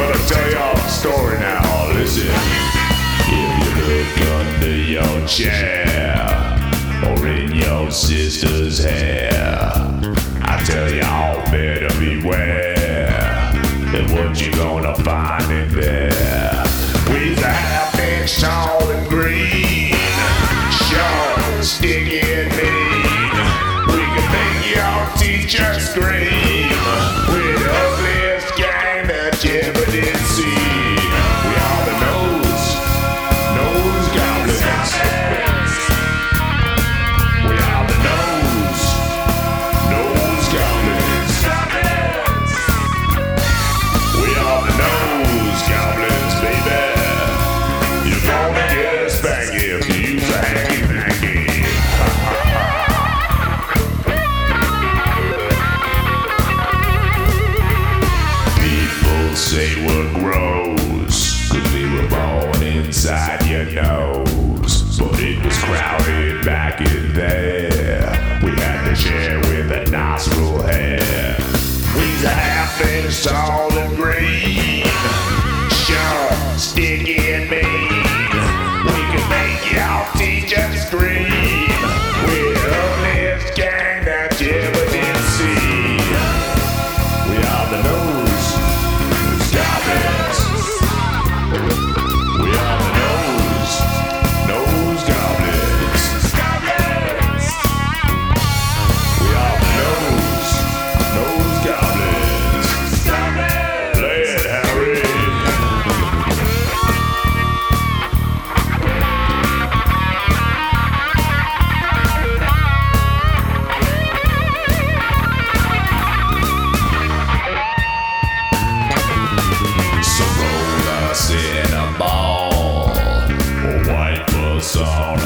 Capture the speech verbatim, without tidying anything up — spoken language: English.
gonna tell y'all a story now. Listen. If you look under your chair or in your sister's hair, I tell y'all better beware. And what you gonna find in there? We's a half-inch tall and green, sharp, sticky and mean. We can make your teacher scream. We're the ugliest gang that you ever did see. We are the nose, nose goblins. We are the nose, nose goblins. We are the nose goblins, baby. You're gonna get a spanky if you use a hanky-panky. People say we're gross, 'cause we were born inside your nose. But it was crowded back in there. We had to share with a nostril hair. We's a half inch tall and green, sharp, sticky and mean. We can make your teacher scream. We're the ugliest gang that you ever did see. We are the nose goblins. We are the nose, nose goblins. We are the nose, nose goblins. Play it, Harry. So roll us in a ball, or wipe us on